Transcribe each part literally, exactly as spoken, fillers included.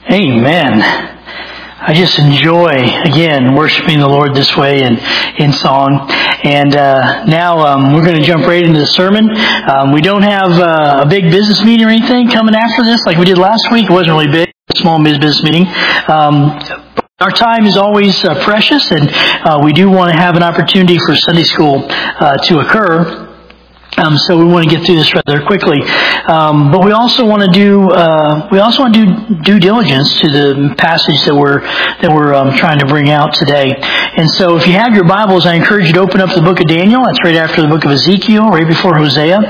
Amen. I just enjoy, again, worshiping the Lord this way in, in song. And uh, now um, we're going to jump right into the sermon. Um, we don't have uh, a big business meeting or anything coming after this like we did last week. It wasn't really big, a small business meeting. Um, Our time is always uh, precious, and uh, we do want to have an opportunity for Sunday school uh, to occur. Um, so we want to get through this rather quickly, um, but we also want to do uh, we also want to do due diligence to the passage that we're that we're um, trying to bring out today. And so, if you have your Bibles, I encourage you to open up the book of Daniel. That's right after the book of Ezekiel, right before Hosea.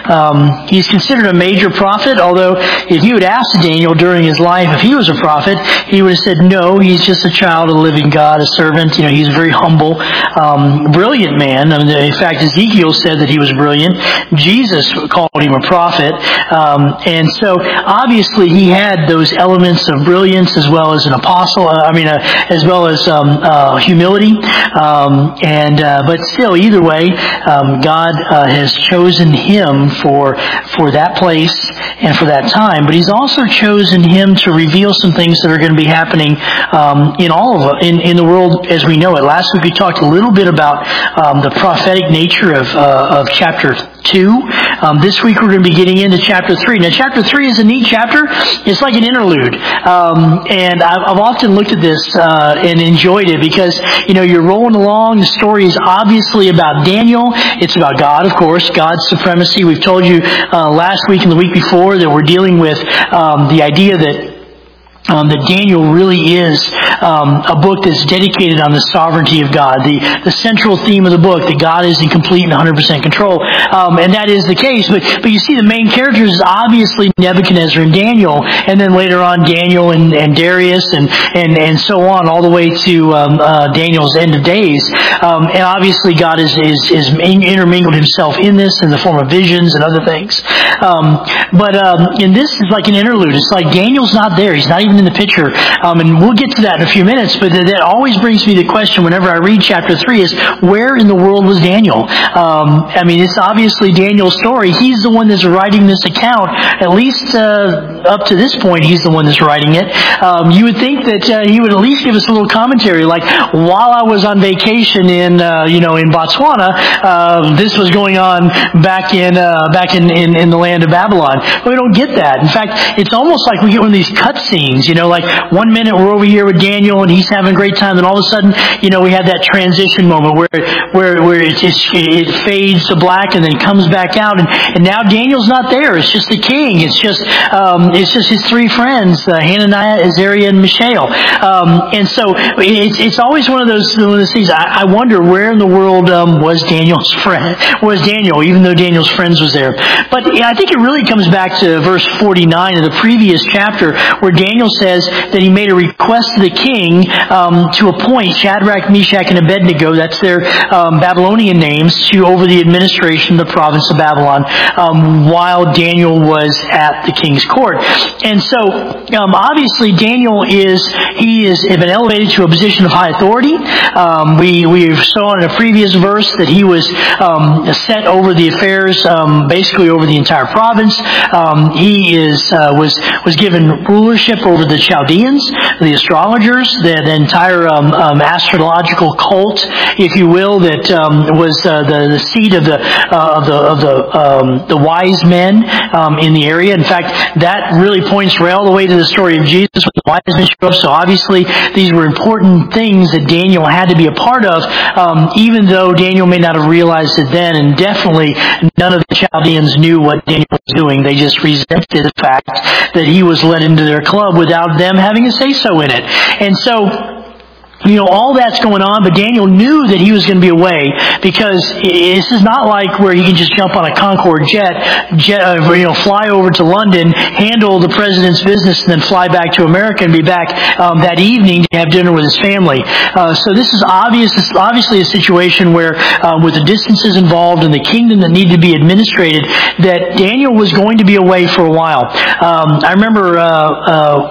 Um, he's considered a major prophet, although if you had asked Daniel during his life if he was a prophet, he would have said no. He's just a child of the living God, a servant. You know, he's a very humble, um, brilliant man. I mean, in fact, Ezekiel said that he was brilliant. Jesus called him a prophet, um, and so obviously he had those elements of brilliance as well as an apostle. Uh, I mean, uh, as well as um, uh, humility, um, and uh, but still, either way, um, God uh, has chosen him for for that place and for that time. But He's also chosen him to reveal some things that are going to be happening um, in all of in in the world as we know it. Last week we talked a little bit about um, the prophetic nature of uh, of chapter two. Um, this week we're going to be getting into chapter three. Now, chapter three is a neat chapter. It's like an interlude. Um, and I've, I've often looked at this uh, and enjoyed it because, you know, you're rolling along. The story is obviously about Daniel. It's about God, of course, God's supremacy. We've told you uh, last week and the week before that we're dealing with um, the idea that Um, that Daniel really is um, a book that's dedicated on the sovereignty of God. The the central theme of the book, that God is in complete and one hundred percent control. Um, and that is the case. But but you see the main characters is obviously Nebuchadnezzar and Daniel. And then later on Daniel and, and Darius and, and, and so on, all the way to um, uh, Daniel's end of days. Um, and obviously God is, is, is intermingled himself in this in the form of visions and other things. Um, but um, and this is like an interlude. It's like Daniel's not there. He's not even in the picture, um, and we'll get to that in a few minutes, but that always brings me the question whenever I read chapter three is, where in the world was Daniel? Um, I mean, it's obviously Daniel's story. He's the one that's writing this account. At least uh, up to this point, he's the one that's writing it. Um, you would think that uh, he would at least give us a little commentary, like, while I was on vacation in, uh, you know, in Botswana, uh, this was going on back in uh, back in, in, in the land of Babylon. But we don't get that. In fact, it's almost like we get one of these cut scenes. You know, like one minute we're over here with Daniel and he's having a great time, and all of a sudden, you know, we have that transition moment where where where it just it fades to black and then comes back out, and, and now Daniel's not there. It's just the king. It's just um, it's just his three friends, uh, Hananiah, Azariah, and Mishael. Um, and so it's it's always one of those one of those things. I, I wonder where in the world um, was Daniel's friend was Daniel, even though Daniel's friends was there. But yeah, I think it really comes back to verse forty-nine of the previous chapter, where Daniel says that he made a request to the king um, to appoint Shadrach, Meshach, and Abednego, that's their um, Babylonian names, to over the administration of the province of Babylon um, while Daniel was at the king's court. And so, um, obviously, Daniel is, he has been elevated to a position of high authority. Um, we, we saw in a previous verse that he was um, set over the affairs, um, basically over the entire province. Um, he is uh, was was given rulership over the Chaldeans, the astrologers, the, the entire um, um, astrological cult, if you will, that um, was uh, the, the seat of the uh, of the of the um, the wise men um, in the area. In fact, that really points right all the way to the story of Jesus when the wise men showed up. So obviously, these were important things that Daniel had to be a part of, um, even though Daniel may not have realized it then, and definitely none of the Chaldeans knew what Daniel was doing. They just resented the fact that he was let into their club without them having a say-so in it. And so, you know, all that's going on, but Daniel knew that he was going to be away, because this is not like where he can just jump on a Concorde jet, jet uh, you know, fly over to London, handle the president's business, and then fly back to America and be back um, that evening to have dinner with his family. Uh, so this is obvious, this is obviously a situation where, um, with the distances involved and the kingdom that needed to be administrated, that Daniel was going to be away for a while. Um, I remember... Uh, uh,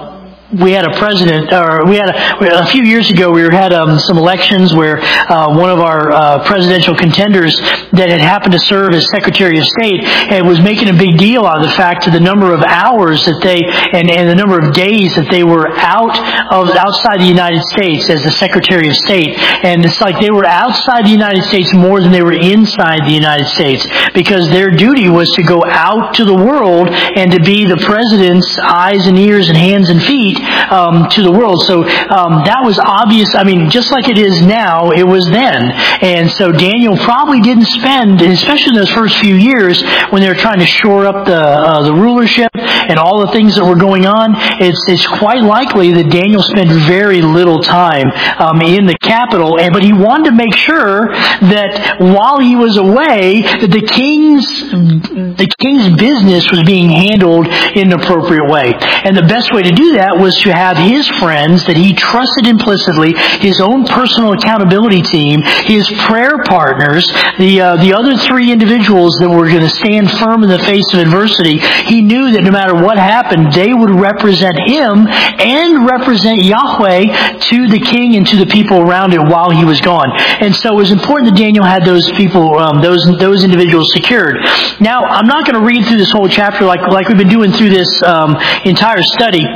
we had a president, or we had a, a few years ago, we had um, some elections where uh, one of our uh, presidential contenders that had happened to serve as Secretary of State and was making a big deal out of the fact of the number of hours that they and, and the number of days that they were out of outside the United States as the Secretary of State, and it's like they were outside the United States more than they were inside the United States, because their duty was to go out to the world and to be the president's eyes and ears and hands and feet Um, to the world. So um, that was obvious. I mean, just like it is now, it was then. And so Daniel probably didn't spend, especially in those first few years when they were trying to shore up the uh, the rulership and all the things that were going on, it's it's quite likely that Daniel spent very little time um, in the capital. And but he wanted to make sure that while he was away, that the king's the king's business was being handled in an appropriate way. And the best way to do that was to have his friends that he trusted implicitly, his own personal accountability team, his prayer partners, the uh, the other three individuals that were going to stand firm in the face of adversity. He knew that no matter what happened, they would represent him and represent Yahweh to the king and to the people around it while he was gone. And so it was important that Daniel had those people, um, those those individuals secured. Now, I'm not going to read through this whole chapter like like we've been doing through this um, entire study.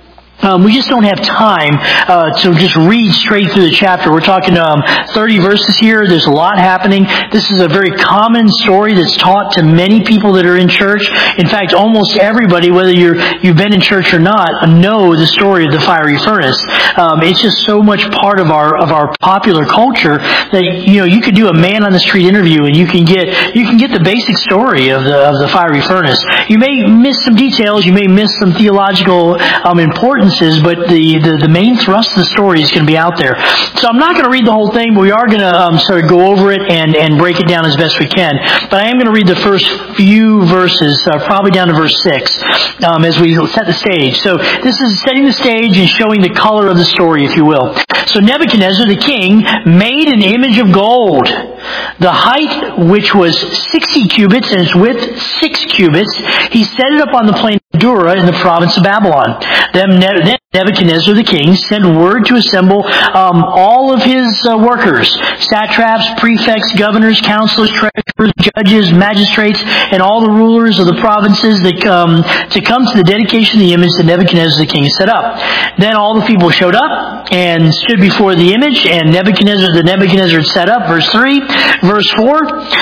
Um, we just don't have time uh, to just read straight through the chapter. We're talking um, thirty verses here. There's a lot happening. This is a very common story that's taught to many people that are in church. In fact, almost everybody, whether you're, you've been in church or not, know the story of the fiery furnace. Um, it's just so much part of our of our popular culture that, you know, you could do a man on the street interview and you can get you can get the basic story of the of the fiery furnace. You may miss some details. You may miss some theological um, importance. But the, the, the main thrust of the story is going to be out there. So I'm not going to read the whole thing, but we are going to um, sort of go over it and, and break it down as best we can. But I am going to read the first few verses, uh, probably down to verse six, um, as we set the stage. So this is setting the stage and showing the color of the story, if you will. So Nebuchadnezzar, the king, made an image of gold, the height which was sixty cubits and its width six cubits. He set it up on the plain of Dura in the province of Babylon. Then Nebuchadnezzar the king sent word to assemble um, all of his uh, workers, satraps, prefects, governors, counselors, treasurers, judges, magistrates, and all the rulers of the provinces that come to come to the dedication of the image that Nebuchadnezzar the king set up. Then all the people showed up and stood before the image, and Nebuchadnezzar the Nebuchadnezzar set up. Verse three, verse four.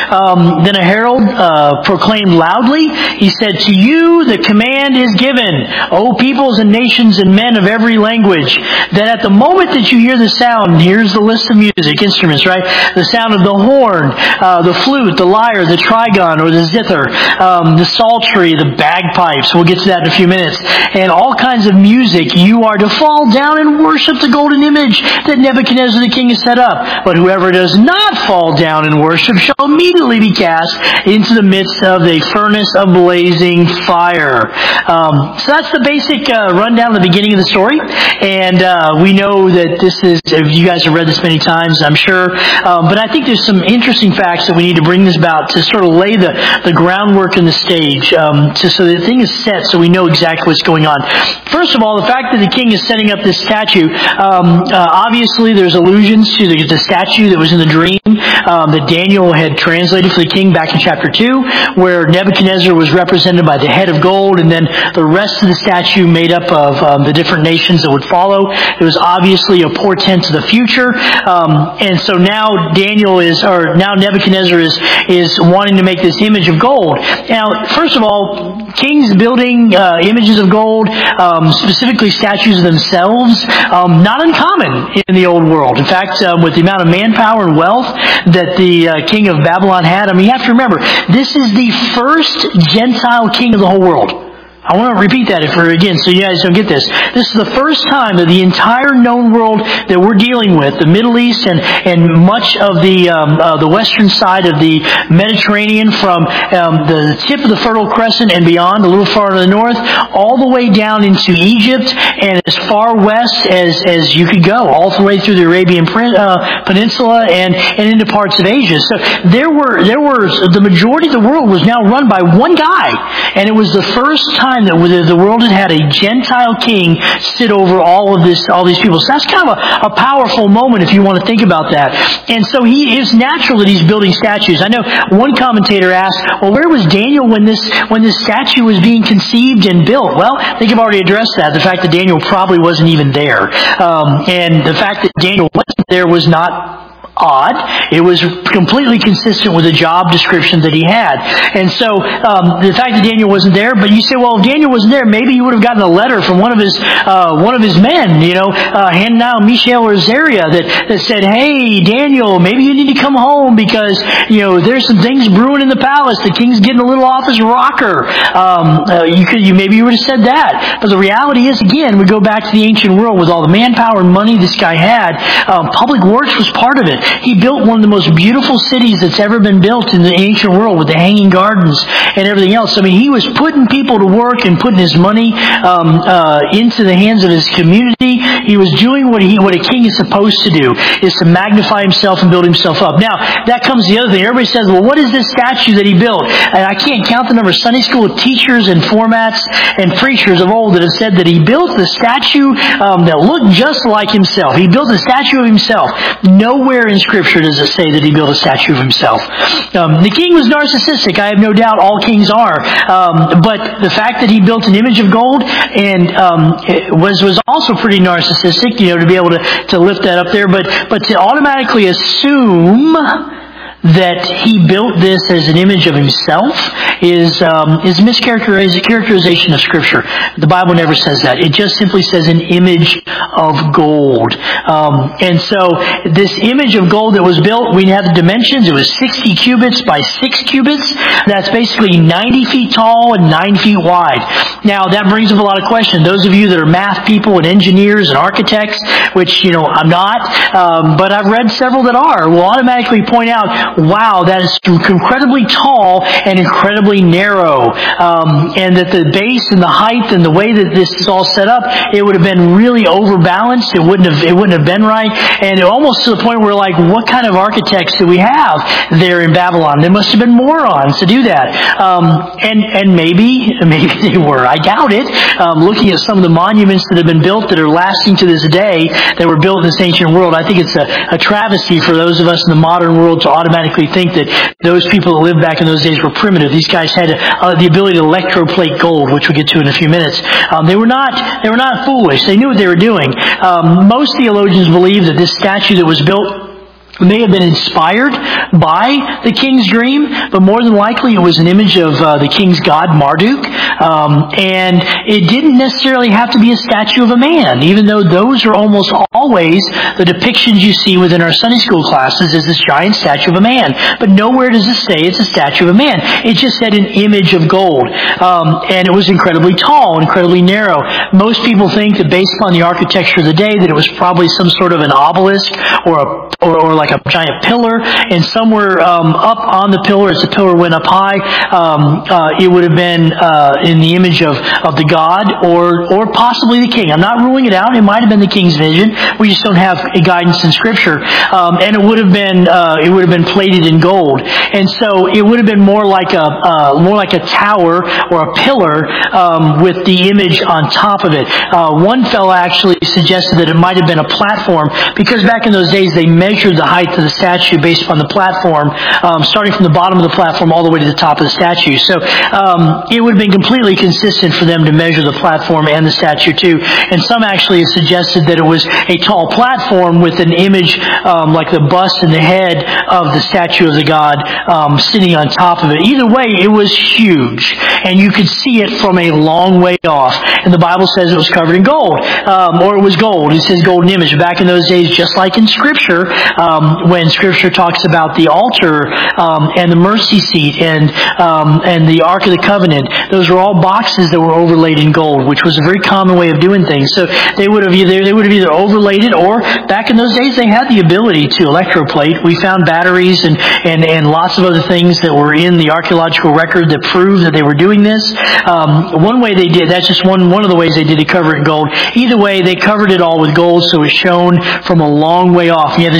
Um, then a herald uh, proclaimed loudly. He said, "To you the command is given, O peoples and nations and men of every language, that at the moment that you hear the sound," here's the list of music instruments, right? The sound of the horn, uh, the flute, the lyre, the trigon or the zither, um, the psaltery, the bagpipes. We'll get to that in a few minutes. And all kinds of music. You are to fall down and worship the golden image that Nebuchadnezzar the king has set up. But whoever does not fall down and worship shall immediately be cast into the midst of a furnace of blazing fire. Um, so that's the basic uh, rundown of the beginning of the story. And uh, we know that this is, if you guys have read this many times, I'm sure. Um, but I think there's some interesting facts that we need to bring this about to sort of lay the, the groundwork in the stage um, to, so that the thing is set so we know exactly what's going on. First of all, the fact that the king is setting up this statue, um, uh, obviously there's allusions to the, the statue that was in the dream um, that Daniel had translated for the king back in chapter two, where Nebuchadnezzar was represented by the head of gold, and then the rest of the statue made up of um, the different nations that would follow. It was obviously a portent to the future. Um, and so now Daniel is, or now Nebuchadnezzar is, is wanting to make this image of gold. Now, first of all, kings building uh, images of gold, um, specifically statues of themselves, um, not uncommon in the old world. In fact, um, with the amount of manpower and wealth that the uh, king of Babylon had, I mean, you have to remember, this is the first Gentile king of the whole world. I want to repeat that for again, so you guys don't get this. This is the first time that the entire known world that we're dealing with, the Middle East and, and much of the um, uh, the western side of the Mediterranean, from um, the tip of the Fertile Crescent and beyond, a little farther to the north, all the way down into Egypt and as far west as, as you could go, all the way through the Arabian uh, Peninsula and, and into parts of Asia. So there were there were the majority of the world was now run by one guy, and it was the first time time that the world had had a Gentile king sit over all of this, all these people. So that's kind of a, a powerful moment if you want to think about that. And so he is natural that he's building statues. I know one commentator asked, well, where was Daniel when this when this statue was being conceived and built? Well, I think I've already addressed that. The fact that Daniel probably wasn't even there. Um, and the fact that Daniel wasn't there was not odd. It was completely consistent with the job description that he had. And so um, the fact that Daniel wasn't there, but you say, well, if Daniel wasn't there, maybe he would have gotten a letter from one of his uh, one of his men, you know, uh, Hananiah, Mishael, or Azariah, that, that said, hey, Daniel, maybe you need to come home because, you know, there's some things brewing in the palace. The king's getting a little off his rocker. Um, uh, you could, you maybe you would have said that. But the reality is, again, we go back to the ancient world with all the manpower and money this guy had. Um, public works was part of it. He built one of the most beautiful cities that's ever been built in the ancient world with the hanging gardens and everything else. I mean, he was putting people to work and putting his money um, uh, into the hands of his community. He was doing what he what a king is supposed to do, is to magnify himself and build himself up. Now, that comes to the other thing. Everybody says, well, what is this statue that he built? And I can't count the number of Sunday school teachers and formats and preachers of old that have said that he built the statue um, that looked just like himself. He built a statue of himself. Nowhere in Scripture does it say that he built a statue of himself. Um, the king was narcissistic. I have no doubt all kings are. Um, but the fact that he built an image of gold and um, was was also pretty narcissistic, you know, to be able to, to lift that up there. But but to automatically assume that he built this as an image of himself is um, is mischaracterization of Scripture. The Bible never says that. It just simply says an image of gold. Um, and so this image of gold that was built, we have the dimensions. It was sixty cubits by six cubits. That's basically ninety feet tall and nine feet wide. Now, that brings up a lot of questions. Those of you that are math people and engineers and architects, which, you know, I'm not, um, but I've read several that are, will automatically point out, wow, that is incredibly tall and incredibly narrow. Um, and that the base and the height and the way that this is all set up, it would have been really overbalanced. It wouldn't have, it wouldn't have been right. And almost to the point where, like, what kind of architects do we have there in Babylon? There must have been morons to do that. Um, and, and maybe, maybe they were. I doubt it. Um, looking at some of the monuments that have been built that are lasting to this day, that were built in this ancient world, I think it's a, a travesty for those of us in the modern world to automatically think that those people that lived back in those days were primitive. These guys had uh, the ability to electroplate gold, which we'll get to in a few minutes. Um, they were not they were not foolish. They knew what they were doing. Um, most theologians believe that this statue that was built may have been inspired by the king's dream, but more than likely it was an image of uh, the king's god, Marduk. Um, and it didn't necessarily have to be a statue of a man, even though those are almost always the depictions you see within our Sunday school classes is this giant statue of a man. But nowhere does it say it's a statue of a man. It just said an image of gold. Um, and it was incredibly tall, incredibly narrow. Most people think that based upon the architecture of the day that it was probably some sort of an obelisk or a or, or like a giant pillar, and somewhere um, up on the pillar, as the pillar went up high, um, uh, it would have been uh, in the image of, of the god, or or possibly the king. I'm not ruling it out. It might have been the king's vision. We just don't have a guidance in Scripture. Um, and it would have been uh, it would have been plated in gold, and so it would have been more like a uh, more like a tower or a pillar um, with the image on top of it. Uh, one fellow actually suggested that it might have been a platform, because back in those days they measured the height of the statue based upon the platform, um, starting from the bottom of the platform all the way to the top of the statue. So um, it would have been completely consistent for them to measure the platform and the statue too. And some actually have suggested that it was a tall platform with an image um, like the bust and the head of the statue of the god um, sitting on top of it. Either way, it was huge, and you could see it from a long way off. And the Bible says it was covered in gold, um, or it was gold. It says golden image. Back in those days, just like in Scripture, um, when Scripture talks about the altar um, and the mercy seat and um, and the Ark of the Covenant, those were all boxes that were overlaid in gold, which was a very common way of doing things. So they would have either they would have either overlaid it, or back in those days they had the ability to electroplate. We found batteries and and and lots of other things that were in the archaeological record that proved that they were doing this. Um, one way they did, that's just one one of the ways they did to cover it in gold. Either way, they covered it all with gold, so it shone from a long way off. You have this giant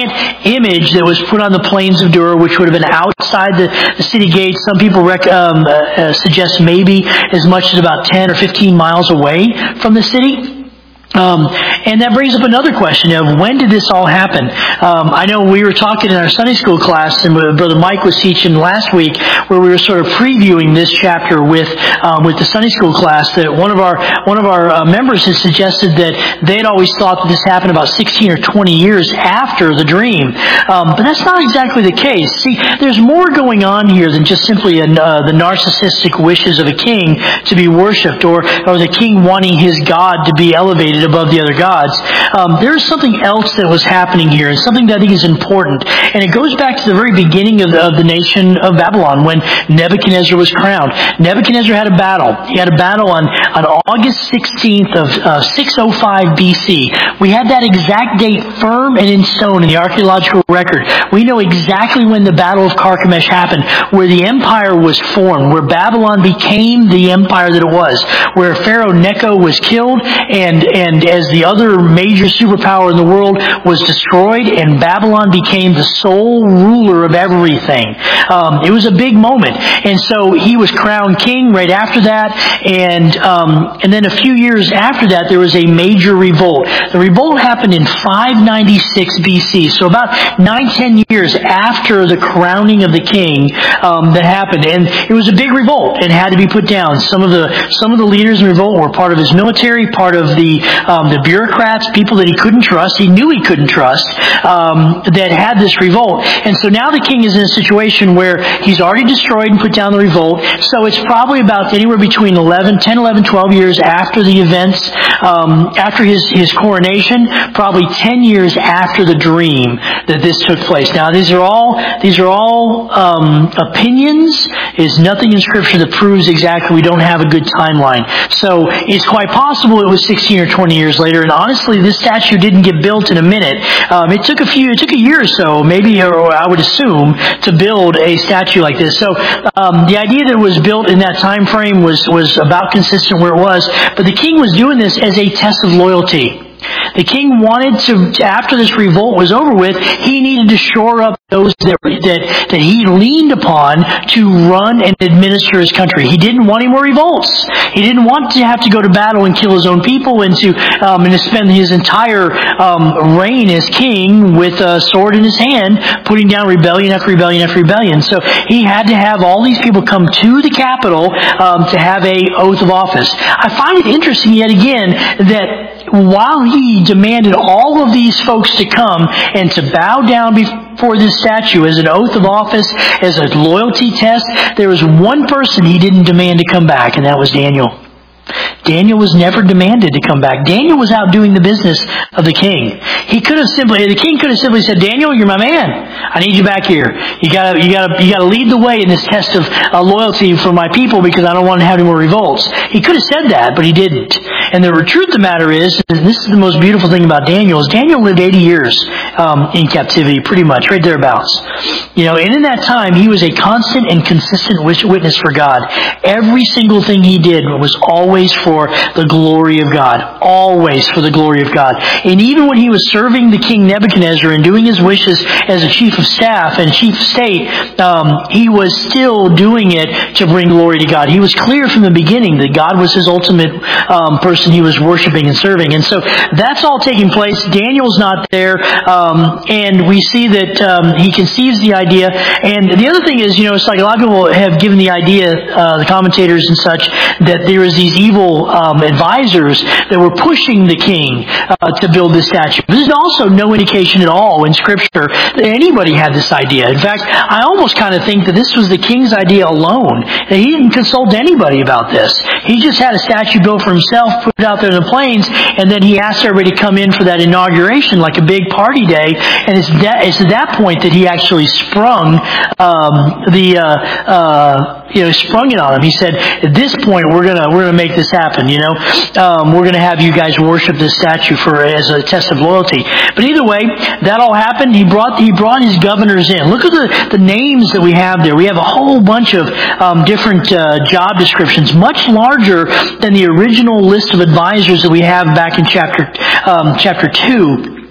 giant image that was put on the plains of Dura, which would have been outside the, the city gates. Some people rec- um, uh, uh, suggest maybe as much as about ten or fifteen miles away from the city. Um, and that brings up another question of when did this all happen? Um, I know we were talking in our Sunday school class, and Brother Mike was teaching last week, where we were sort of previewing this chapter with um, with the Sunday school class. That one of our one of our uh, members had suggested that they'd always thought that this happened about sixteen or twenty years after the dream, um, but that's not exactly the case. See, there's more going on here than just simply a, uh, the narcissistic wishes of a king to be worshipped, or or the king wanting his god to be elevated above the other gods. Um, there's something else that was happening here, and something that I think is important. And it goes back to the very beginning of the, of the nation of Babylon, when Nebuchadnezzar was crowned. Nebuchadnezzar had a battle. He had a battle on, on August sixteenth of uh, six oh five B C. We have that exact date firm and in stone in the archaeological record. We know exactly when the Battle of Carchemish happened, where the empire was formed, where Babylon became the empire that it was, where Pharaoh Necho was killed, and, and And as the other major superpower in the world was destroyed, and Babylon became the sole ruler of everything. Um, it was a big moment. And so he was crowned king right after that. And um, and then a few years after that, there was a major revolt. The revolt happened in five ninety-six B C. So about nine, ten years after the crowning of the king um, that happened. And it was a big revolt and had to be put down. Some of the some of the leaders in the revolt were part of his military, part of the Um, the bureaucrats, people that he couldn't trust, he knew he couldn't trust, um, that had this revolt. And so now the king is in a situation where he's already destroyed and put down the revolt. So it's probably about anywhere between eleven, ten, eleven, twelve years after the events, um, after his, his coronation, probably ten years after the dream that this took place. Now these are all, these are all um, opinions. There's nothing in Scripture that proves exactly. We don't have a good timeline. So it's quite possible it was sixteen or twenty years later, and honestly, this statue didn't get built in a minute. Um, it took a few, it took a year or so, maybe, or I would assume, to build a statue like this. So um, the idea that it was built in that time frame was was about consistent where it was. But the king was doing this as a test of loyalty. The king wanted to, after this revolt was over with, he needed to shore up those that, that, that he leaned upon to run and administer his country. He didn't want any more revolts. He didn't want to have to go to battle and kill his own people, and to, um, and to spend his entire um, reign as king with a sword in his hand, putting down rebellion after rebellion after rebellion. So he had to have all these people come to the capital um, to have a oath of office. I find it interesting yet again that while he demanded all of these folks to come and to bow down before this statue as an oath of office, as a loyalty test, there was one person he didn't demand to come back, and that was Daniel. Daniel was never demanded to come back. Daniel was out doing the business of the king. He could have simply, the king could have simply said, "Daniel, you're my man. I need you back here. You gotta, you gotta, you gotta lead the way in this test of uh, loyalty for my people, because I don't want to have any more revolts." He could have said that, but he didn't. And the truth of the matter is, and this is the most beautiful thing about Daniel, is Daniel lived eighty years um, in captivity, pretty much, right thereabouts. You know, and in that time, he was a constant and consistent witness for God. Every single thing he did was always for the glory of God. Always for the glory of God. And even when he was serving the king Nebuchadnezzar and doing his wishes as a chief of staff and chief of state, um, he was still doing it to bring glory to God. He was clear from the beginning that God was his ultimate um, person he was worshiping and serving. And so that's all taking place. Daniel's not there. Um, and we see that um, he conceives the idea. And the other thing is, you know, it's like a lot of people have given the idea, uh, the commentators and such, that there is these evil um, advisors that were pushing the king uh, to build this statue. There's also no indication at all in Scripture that anybody had this idea. In fact, I almost kind of think that this was the king's idea alone. That he didn't consult anybody about this. He just had a statue built for himself, put it out there in the plains, and then he asked everybody to come in for that inauguration like a big party day. And it's, that, it's at that point that he actually sprung um, the uh, uh, you know sprung it on him. He said, "At this point, we're gonna we're gonna make this happen. You know, um, we're gonna have you guys worship this statue for as a test of loyalty." But either way, that all happened. He brought he brought his governors in. Look at the the names that we have there. We have a whole bunch of um, different uh, job descriptions, much larger than the original list of advisors that we have back in chapter um, chapter two.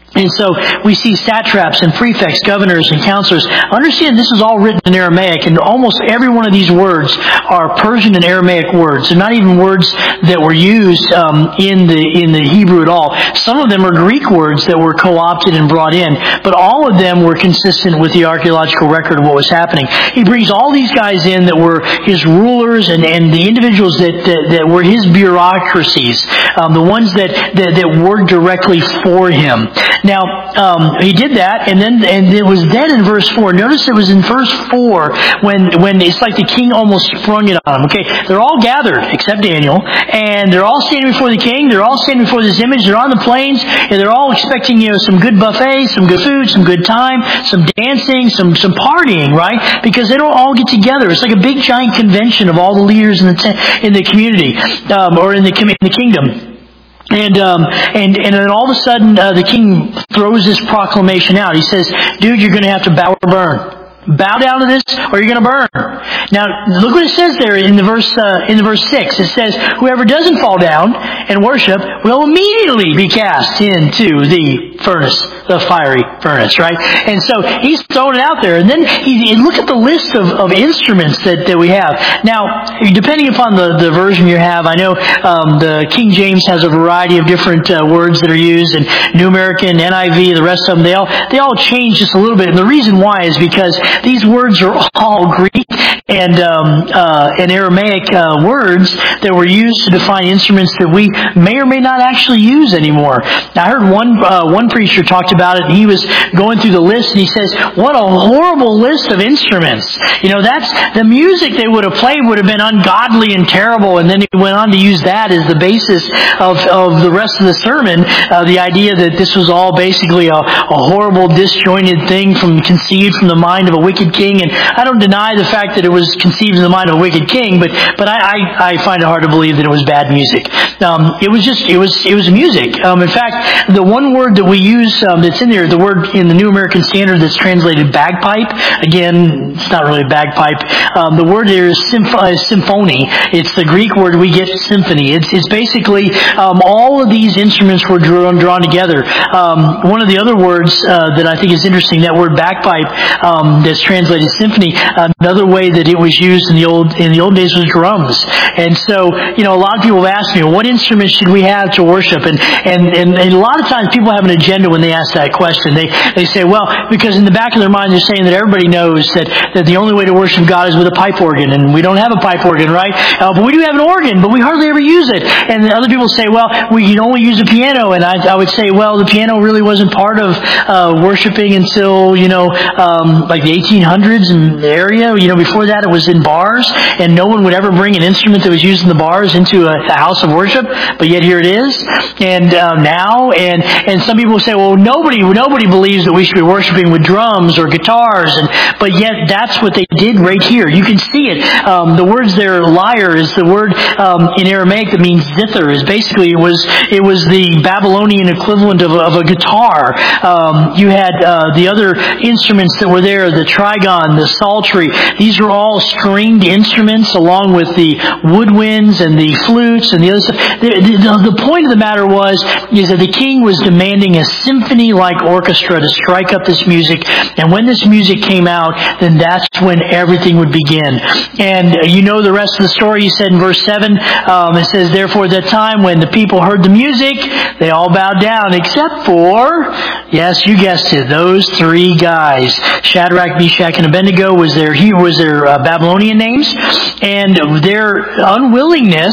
And so we see satraps and prefects, governors and counselors. Understand this is all written in Aramaic, and almost every one of these words are Persian and Aramaic words. They're not even words that were used um, in the in the Hebrew at all. Some of them are Greek words that were co-opted and brought in, but all of them were consistent with the archaeological record of what was happening. He brings all these guys in that were his rulers and, and the individuals that, that, that were his bureaucracies, um, the ones that, that, that worked directly for him. Now, um, he did that, and then and it was then in verse four. Notice it was in verse four when when it's like the king almost sprung it on him. Okay, they're all gathered except Daniel, and they're all standing before the king. They're all standing before this image. They're on the plains, and they're all expecting, you know, some good buffet, some good food, some good time, some dancing, some some partying, right? Because they don't all get together. It's like a big giant convention of all the leaders in the te- in the community um, or in the in the kingdom. And um, and and then all of a sudden, uh, the king throws this proclamation out. He says, "Dude, you're going to have to bow or burn. Bow down to this, or you're going to burn." Now, look what it says there in the verse uh, in the verse six. It says, "Whoever doesn't fall down and worship will immediately be cast into the furnace, the fiery furnace." Right? And so he's throwing it out there. And then he, look at the list of, of instruments that, that we have. Now, depending upon the, the version you have, I know um, the King James has a variety of different uh, words that are used, and New American, N I V, the rest of them, they all they all change just a little bit. And the reason why is because these words are all Greek and um, uh, and Aramaic uh, words that were used to define instruments that we may or may not actually use anymore. Now, I heard one uh, one preacher talked about it, and he was going through the list, and he says, "What a horrible list of instruments! You know, that's the music they would have played would have been ungodly and terrible." And then he went on to use that as the basis of of the rest of the sermon. Uh, the idea that this was all basically a, a horrible, disjointed thing from conceived from the mind of a wicked king. And I don't deny the fact that it was conceived in the mind of a wicked king, but but I, I, I find it hard to believe that it was bad music. Um, it was just it was it was music. Um, in fact, the one word that we use um, that's in there, the word in the New American Standard that's translated bagpipe. Again, it's not really bagpipe. Um, the word there is symph- uh, symphony. It's the Greek word we get symphony. It's it's basically um, all of these instruments were drawn drawn together. Um, one of the other words uh, that I think is interesting, that word bagpipe um, that's translated symphony. Another way that it was used in the old in the old days was drums. And so, you know, a lot of people have asked me, what instrument should we have to worship? And and, and, and a lot of times people have an agenda when they ask that question. They they say, well, because in the back of their mind they're saying that everybody knows that, that the only way to worship God is with a pipe organ, and we don't have a pipe organ, right? Uh, but we do have an organ, but we hardly ever use it. And then other people say, well, we can only use a piano. And I, I would say, well, the piano really wasn't part of uh, worshiping until, you know, um, like the eighteen hundreds in the area. You know, before that it was in bars, and no one would ever bring an instrument that was used in the bars into a, a house of worship, but yet here it is. And uh, now, and and some people say, well, nobody nobody believes that we should be worshiping with drums or guitars, and but yet that's what they did right here. You can see it. Um, the words there, lyre, is the word um, in Aramaic that means zither. Is basically it was it was the Babylonian equivalent of, of a guitar. Um, you had uh, the other instruments that were there, the trigon, the psaltery. These are all stringed instruments, along with the woodwinds and the flutes and the other stuff. The, the, the point of the matter was is that the king was demanding a symphony-like orchestra to strike up this music, and when this music came out, then that's when everything would begin. And you know the rest of the story. He said in verse seven, um, it says, "Therefore at that time when the people heard the music, they all bowed down, except for," yes, you guessed it, those three guys. Shadrach, Meshach, and Abednego was their he was their uh, Babylonian names, and their unwillingness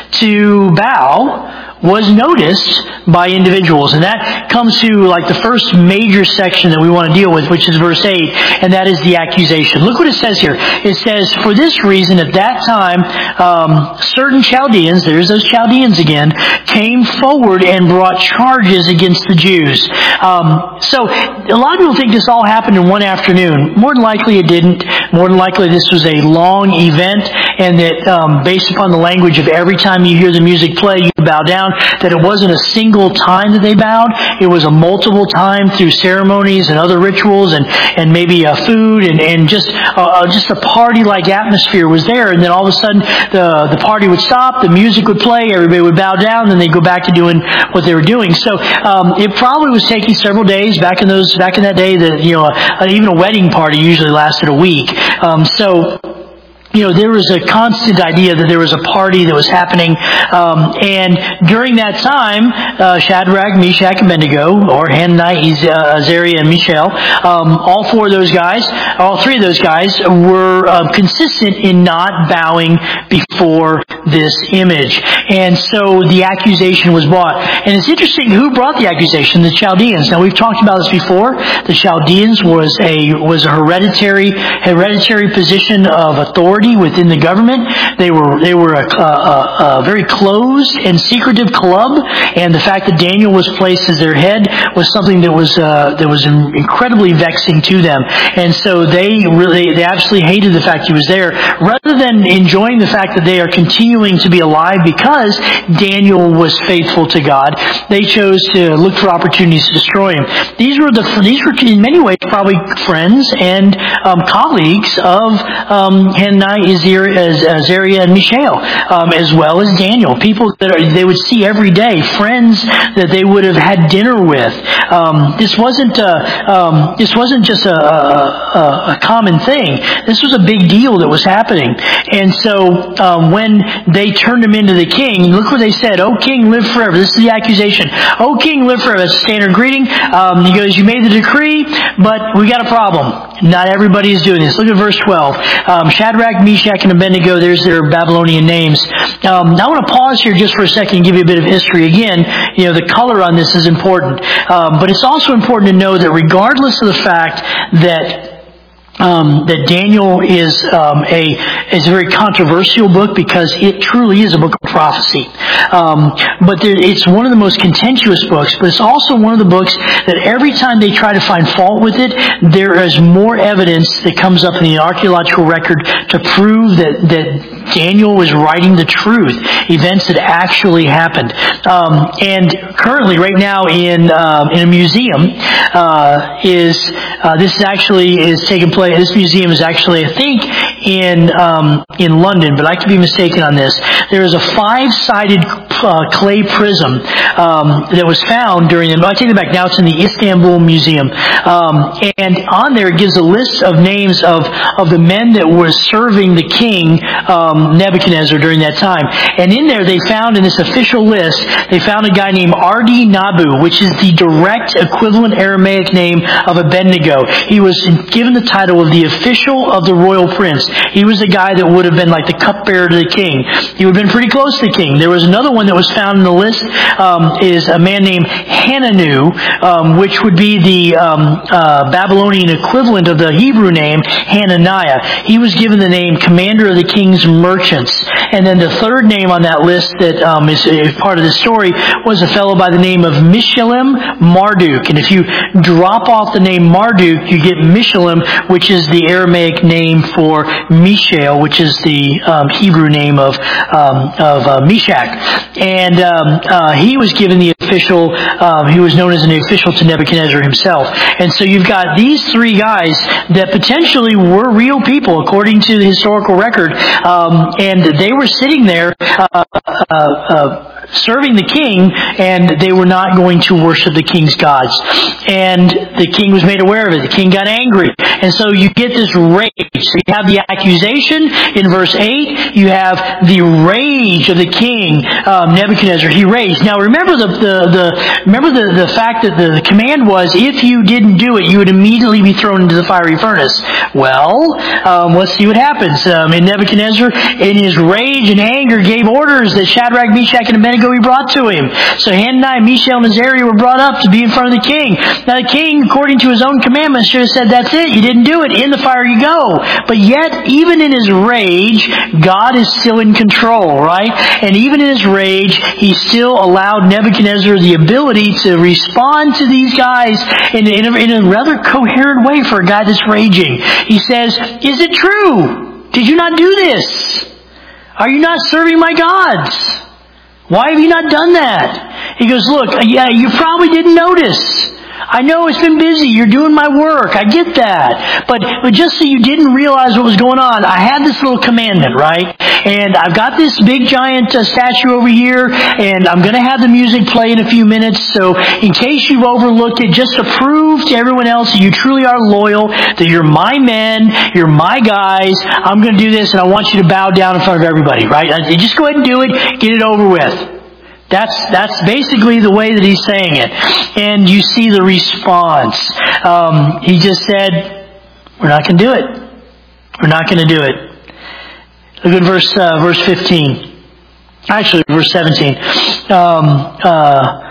to bow was noticed by individuals. And that comes to like the first major section that we want to deal with, which is verse eight, and that is the accusation. Look what it says here. It says, "For this reason at that time um, certain Chaldeans," there's those Chaldeans again, "came forward and brought charges against the Jews." Um, so a lot of people think this all happened in one afternoon. More than likely it didn't. More than likely this was a long event, and that um, based upon the language of every time you hear the music play, you bow down, that it wasn't a single time that they bowed. It was a multiple time through ceremonies and other rituals and, and maybe uh, food and, and just uh, just a party-like atmosphere was there. And then all of a sudden the, the party would stop, the music would play, everybody would bow down, and they'd go back to doing what they were doing. So um, it probably was taking several days back in those back in that day. That you know, uh, even a wedding party usually lasted a week. Um, so. You know, there was a constant idea that there was a party that was happening, um, and during that time, uh, Shadrach, Meshach, and Abednego, or Hananiah, Azariah, and Mishael, um, all four of those guys, all three of those guys were uh, consistent in not bowing before this image, and so the accusation was brought. And it's interesting who brought the accusation: the Chaldeans. Now we've talked about this before. The Chaldeans was a was a hereditary hereditary position of authority within the government. They were they were a, a, a very closed and secretive club, and the fact that Daniel was placed as their head was something that was uh, that was incredibly vexing to them. And so they really they absolutely hated the fact he was there. Rather than enjoying the fact that they are continuing to be alive because Daniel was faithful to God, they chose to look for opportunities to destroy him. These were the these were in many ways probably friends and um, colleagues of um, Hananiah, Azariah, and Mishael, um, as well as Daniel. People that are, they would see every day, friends that they would have had dinner with. Um, this wasn't a, um, this wasn't just a, a, a common thing. This was a big deal that was happening. And so um, when they turned him into the king, look what they said: "O king, live forever." This is the accusation. "O king, live forever." That's a standard greeting. Um, he goes, "You made the decree, but we got a problem. Not everybody is doing this." Look at verse twelve. Um, Shadrach, Meshach, and Abednego, there's their Babylonian names. Um, now I want to pause here just for a second and give you a bit of history. Again, you know, the color on this is important. Um, but it's also important to know that regardless of the fact that Um, that Daniel is um, a is a very controversial book because it truly is a book of prophecy. Um, but there, it's one of the most contentious books, but it's also one of the books that every time they try to find fault with it, there is more evidence that comes up in the archaeological record to prove that, that Daniel was writing the truth, events that actually happened. Um, and currently, right now, in um, in a museum, uh, is uh, this is actually is taking place. This museum is actually, I think, in um, in London, but I could be mistaken on this. There is a five-sided uh, clay prism um, that was found during the. I take it back. Now it's in the Istanbul Museum, um, and on there it gives a list of names of of the men that were serving the king um, Nebuchadnezzar during that time. And in there, they found in this official list, they found a guy named Ardi Nabu, which is the direct equivalent Aramaic name of Abednego. He was given the title of the official of the royal prince. He was the guy that would have been like the cupbearer to the king. He would have been pretty close to the king. There was another one that was found in the list, um, is a man named Hananu, um, which would be the um, uh, Babylonian equivalent of the Hebrew name Hananiah. He was given the name commander of the king's merchants. And then the third name on that list that um, is, is part of the story was a fellow by the name of Mishalim Marduk. And if you drop off the name Marduk, you get Mishalim, which is the Aramaic name for Mishael, which is the um, Hebrew name of um, of uh, Meshach. And um, uh, he was given the official, um, he was known as an official to Nebuchadnezzar himself. And so you've got these three guys that potentially were real people, according to the historical record, um, and they were sitting there uh, uh, uh, serving the king, and they were not going to worship the king's gods. And the king was made aware of it. The king got angry. And so you get this rage. So you have the accusation in verse eight. You have the rage of the king, um, Nebuchadnezzar. He raged. Now remember the, the, the remember the, the fact that the, the command was, if you didn't do it, you would immediately be thrown into the fiery furnace. Well, um, let's see what happens. Um, and Nebuchadnezzar, in his rage and anger, gave orders that Shadrach, Meshach, and Abednego be brought to him. So Hananiah, Mishael, and Azariah were brought up to be in front of the king. Now the king, according to his own commandments, should have said, that's it, you didn't do it, in the fire you go. But yet, even in his rage, God is still in control, right? And even in his rage, he still allowed Nebuchadnezzar the ability to respond to these guys in, in, a, in a rather coherent way for a guy that's raging. He says, is it true? Did you not do this? Are you not serving my gods? Why have you not done that? He goes, look, yeah, you probably didn't notice. I know it's been busy. You're doing my work. I get that. But, but just so you didn't realize what was going on, I had this little commandment, right? And I've got this big giant uh, statue over here, and I'm going to have the music play in a few minutes. So in case you've overlooked it, just to prove to everyone else that you truly are loyal, that you're my men, you're my guys, I'm going to do this, and I want you to bow down in front of everybody, right? Just go ahead and do it. Get it over with. That's that's basically the way that he's saying it. And you see the response. Um, he just said, we're not going to do it. We're not going to do it. Look at verse uh, verse fifteen. Actually, verse seventeen. Um, uh,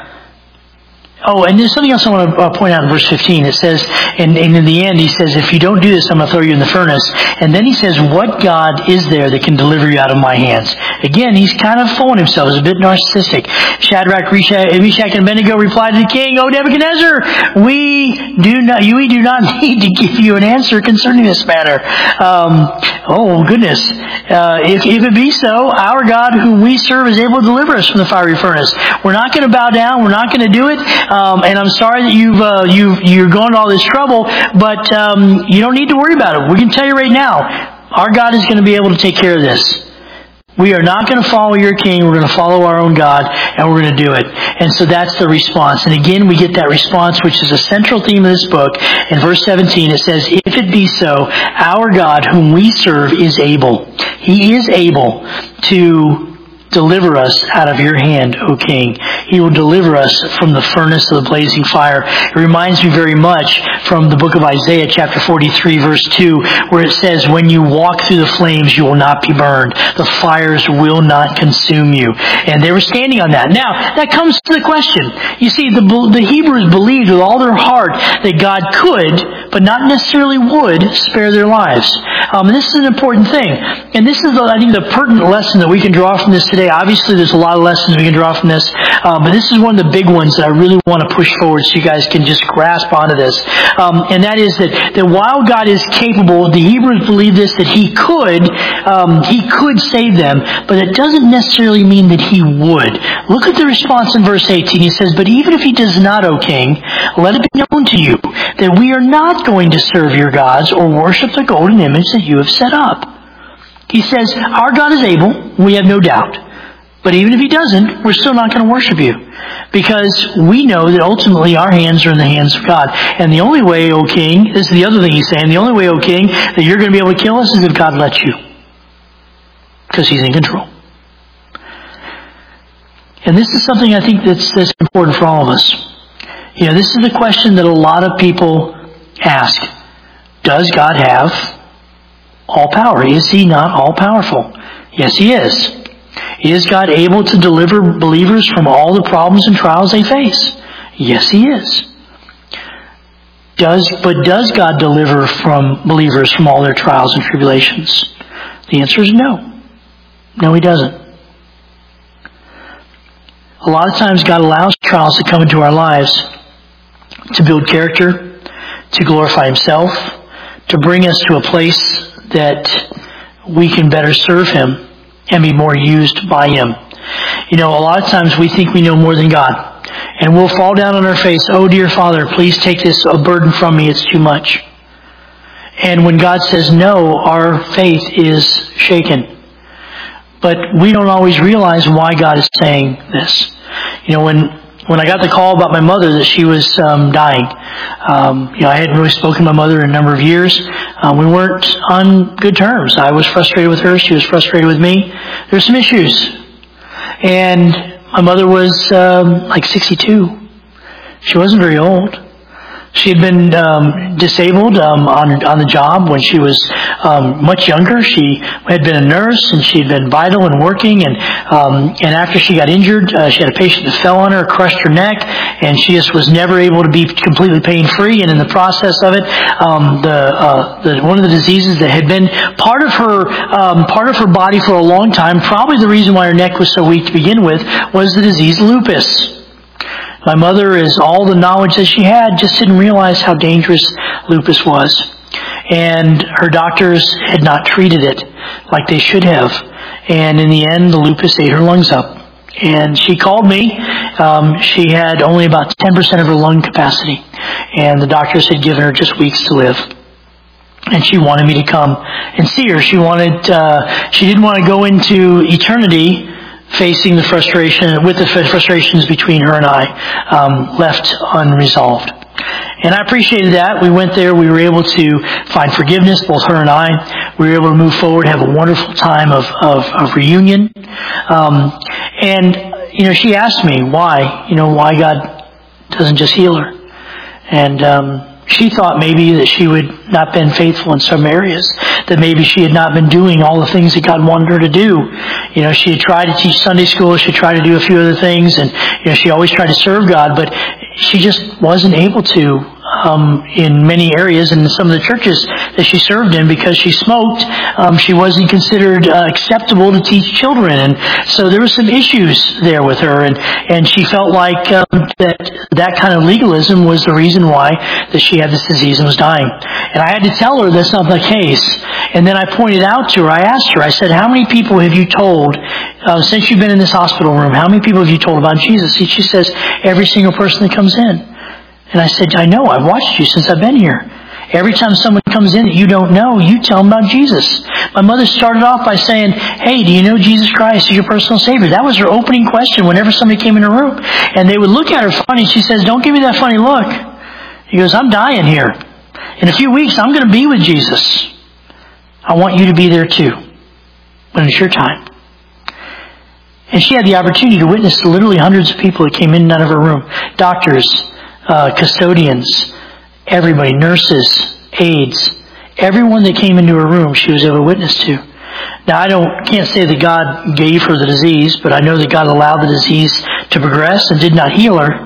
oh, and there's something else I want to uh, point out in verse fifteen. It says, and, and in the end, he says, if you don't do this, I'm going to throw you in the furnace. And then he says, what God is there that can deliver you out of my hands? Again, he's kind of fooling himself. He's a bit narcissistic. Shadrach, Meshach, and Abednego replied to the king, O Nebuchadnezzar, we do not, we do not need to give you an answer concerning this matter. Um, oh, goodness. Uh, if, if it be so, our God whom we serve is able to deliver us from the fiery furnace. We're not going to bow down. We're not going to do it. Um, and I'm sorry that you've, uh, you've, you're going to all this trouble, but um, you don't need to worry about it. We can tell you right now, our God is going to be able to take care of this. We are not going to follow your king. We're going to follow our own God, and we're going to do it. And so that's the response. And again, we get that response, which is a central theme of this book. In verse seventeen, it says, if it be so, our God whom we serve is able. He is able to deliver us out of your hand, O King. He will deliver us from the furnace of the blazing fire. It reminds me very much from the book of Isaiah, chapter forty-three, verse two, where it says, when you walk through the flames, you will not be burned. The fires will not consume you. And they were standing on that. Now, that comes to the question. You see, the, the Hebrews believed with all their heart that God could, but not necessarily would, spare their lives. Um, and this is an important thing. And this is, I think, the pertinent lesson that we can draw from this today. Obviously, there's a lot of lessons we can draw from this, um, but this is one of the big ones that I really want to push forward so you guys can just grasp onto this. Um, and that is that, that while God is capable, the Hebrews believe this, that He could, um, He could save them, but it doesn't necessarily mean that He would. Look at the response in verse eighteen. He says, but even if He does not, O King, let it be known to you that we are not going to serve your gods or worship the golden image that you have set up. He says, our God is able, we have no doubt. But even if He doesn't, we're still not going to worship you. Because we know that ultimately our hands are in the hands of God. And the only way, O King, this is the other thing he's saying, the only way, O King, that you're going to be able to kill us is if God lets you. Because He's in control. And this is something I think that's, that's important for all of us. You know, this is the question that a lot of people ask. Does God have all power? Is He not all powerful? Yes, He is. Is God able to deliver believers from all the problems and trials they face? Yes, He is. Does, but does God deliver from believers from all their trials and tribulations? The answer is no. No, He doesn't. A lot of times God allows trials to come into our lives to build character, to glorify Himself, to bring us to a place that we can better serve Him and be more used by Him. You know, a lot of times we think we know more than God. And we'll fall down on our face, oh dear Father, please take this a burden from me, it's too much. And when God says no, our faith is shaken. But we don't always realize why God is saying this. You know, when when I got the call about my mother that she was um, dying, um, you know, I hadn't really spoken to my mother in a number of years. Um, we weren't on good terms. I was frustrated with her. She was frustrated with me. There's some issues. And my mother was um, like sixty-two. She wasn't very old. She had been um, disabled um, on on the job when she was um, much younger. She had been a nurse, and she had been vital and working. And um, and after she got injured, uh, she had a patient that fell on her, crushed her neck, and she just was never able to be completely pain free. And in the process of it, um, the, uh, the one of the diseases that had been part of her um, part of her body for a long time, probably the reason why her neck was so weak to begin with, was the disease lupus. My mother, is all the knowledge that she had, just didn't realize how dangerous lupus was. And her doctors had not treated it like they should have. And in the end, the lupus ate her lungs up. And she called me. Um, she had only about ten percent of her lung capacity. And the doctors had given her just weeks to live. And she wanted me to come and see her. She wanted, uh, she didn't want to go into eternity facing the frustration, with the frustrations between her and I, um, left unresolved. And I appreciated that. We went there. We were able to find forgiveness, both her and I. We were able to move forward, have a wonderful time of, of, of reunion. Um, and, you know, she asked me why, you know, why God doesn't just heal her. And, um, she thought maybe that she would not been faithful in some areas, that maybe she had not been doing all the things that God wanted her to do. You know, she had tried to teach Sunday school, she tried to do a few other things, and, you know, she always tried to serve God, but she just wasn't able to um, in many areas, and in some of the churches that she served in, because she smoked, um, she wasn't considered uh, acceptable to teach children, and so there were some issues there with her, and, and she felt like um, that that kind of legalism was the reason why that she had this disease and was dying. And I had to tell her that's not the case. And then I pointed out to her, I asked her, I said, how many people have you told, uh, since you've been in this hospital room, how many people have you told about Jesus? She says, every single person that comes in. And I said, I know, I've watched you since I've been here. Every time someone comes in that you don't know, you tell them about Jesus. My mother started off by saying, hey, do you know Jesus Christ is your personal Savior? That was her opening question whenever somebody came in her room. And they would look at her funny. She says, don't give me that funny look. He goes, I'm dying here. In a few weeks, I'm going to be with Jesus. I want you to be there too, when it's your time. And she had the opportunity to witness to literally hundreds of people that came in and out of her room. Doctors, uh, custodians, everybody, nurses, aides, everyone that came into her room she was able to witness to. Now, I don't can't say that God gave her the disease, but I know that God allowed the disease to progress and did not heal her.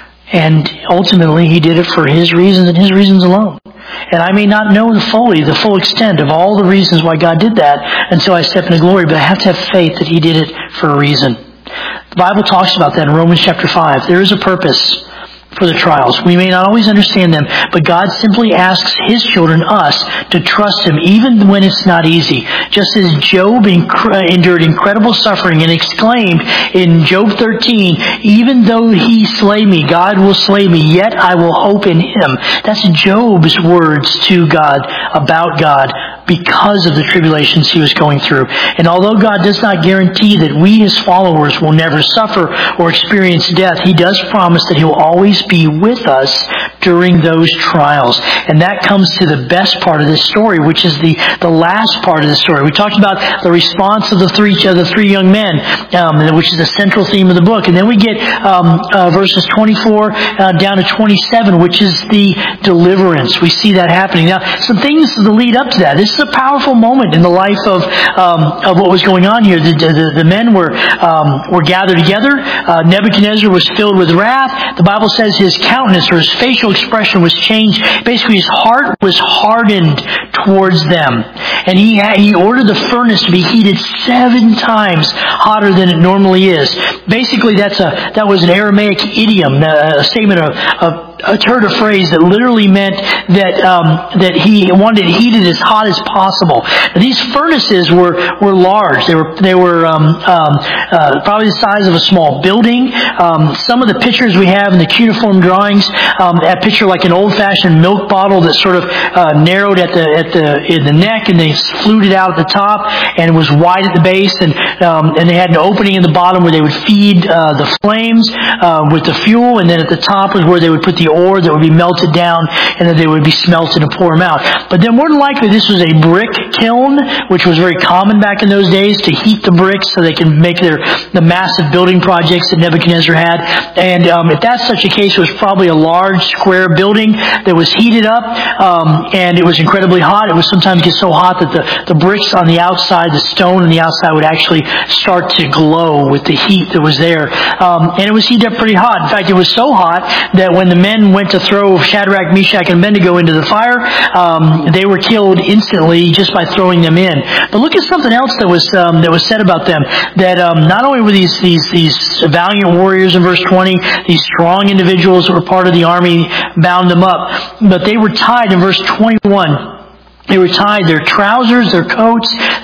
And ultimately, He did it for His reasons and His reasons alone. And I may not know fully the full extent of all the reasons why God did that until I step into glory, but I have to have faith that He did it for a reason. The Bible talks about that in Romans chapter five. There is a purpose for the trials. We may not always understand them, but God simply asks His children, us, to trust Him even when it's not easy. Just as Job inc- endured incredible suffering and exclaimed in Job thirteen, even though He slay me, God will slay me, yet I will hope in Him. That's Job's words to God, about God, because of the tribulations he was going through. And although God does not guarantee that we, His followers, will never suffer or experience death, He does promise that He will always be with us during those trials. And that comes to the best part of this story, which is the, the last part of the story. We talked about the response of the three of the three young men, um, which is the central theme of the book. And then we get um, uh, verses twenty-four uh, down to twenty-seven, which is the deliverance. We see that happening. Now, some things that lead up to that. This is a powerful moment in the life of um, of what was going on here. The, the, the men were um, were gathered together. Uh, Nebuchadnezzar was filled with wrath. The Bible says his countenance or his facial expression was changed. Basically, his heart was hardened towards them, and he had, he ordered the furnace to be heated seven times hotter than it normally is. Basically, that's a that was an Aramaic idiom, a statement of, of I heard a phrase that literally meant that um, that he wanted it heated as hot as possible. Now, these furnaces were, were large. They were they were um, um, uh, probably the size of a small building. Um, some of the pictures we have in the cuneiform drawings, um, a picture like an old-fashioned milk bottle that sort of uh, narrowed at the at the in the neck, and they fluted out at the top, and it was wide at the base, and um, and they had an opening in the bottom where they would feed uh, the flames uh, with the fuel, and then at the top was where they would put the ore that would be melted down, and then they would be smelted and pour them out. But then more than likely this was a brick kiln, which was very common back in those days, to heat the bricks so they can make their the massive building projects that Nebuchadnezzar had. And um, if that's such a case, it was probably a large square building that was heated up, um, and it was incredibly hot. It would sometimes get so hot that the, the bricks on the outside, the stone on the outside, would actually start to glow with the heat that was there. Um, and it was heated up pretty hot. In fact, it was so hot that when the men went to throw Shadrach, Meshach, and Abednego into the fire, um, they were killed instantly just by throwing them in. But look at something else that was um, that was said about them. That um, not only were these these these valiant warriors in verse twenty, these strong individuals who were part of the army, bound them up, but they were tied in verse twenty-one. They were tied, their trousers, their coats,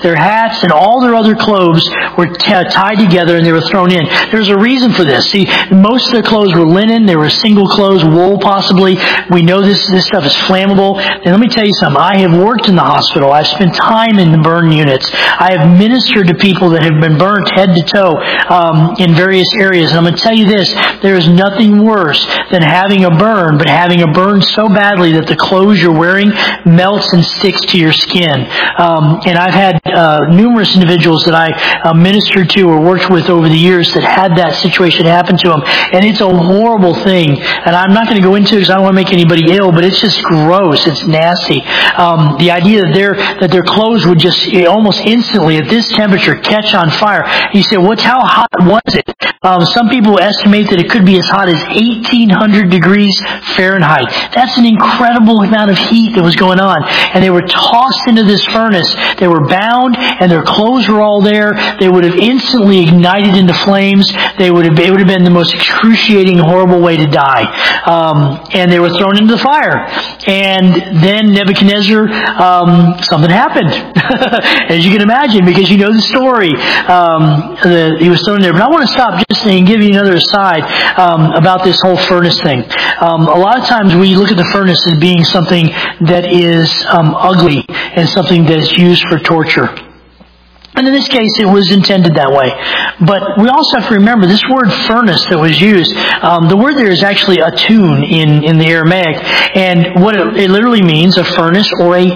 their hats, and all their other clothes were t- tied together and they were thrown in. There's a reason for this. See, most of their clothes were linen. They were single clothes, wool possibly. We know this, this stuff is flammable. And let me tell you something. I have worked in the hospital. I've spent time in the burn units. I have ministered to people that have been burnt head to toe um, in various areas. And I'm going to tell you this. There is nothing worse than having a burn, but having a burn so badly that the clothes you're wearing melts and sticks to your skin. Um, and I've had uh, numerous individuals that I uh, ministered to or worked with over the years that had that situation happen to them. And it's a horrible thing. And I'm not going to go into it because I don't want to make anybody ill, but it's just gross. It's nasty. Um, the idea that their that their clothes would just almost instantly at this temperature catch on fire. And you say, what's how hot was it? Um, some people estimate that it could be as hot as eighteen hundred degrees Fahrenheit. That's an incredible amount of heat that was going on. And they were tossed into this furnace. They were bound, and their clothes were all there. They would have instantly ignited into flames. They would have, it would have been the most excruciating, horrible way to die. Um, and they were thrown into the fire. And then Nebuchadnezzar, um, something happened, as you can imagine, because you know the story. Um, the, he was thrown in there. But I want to stop just and give you another aside um, about this whole furnace thing. Um, a lot of times we look at the furnace as being something that is um, ugly and something that is used for torture. And in this case, it was intended that way. But we also have to remember this word furnace that was used, um, the word there is actually atun in, in the Aramaic. And what it, it literally means, a furnace or a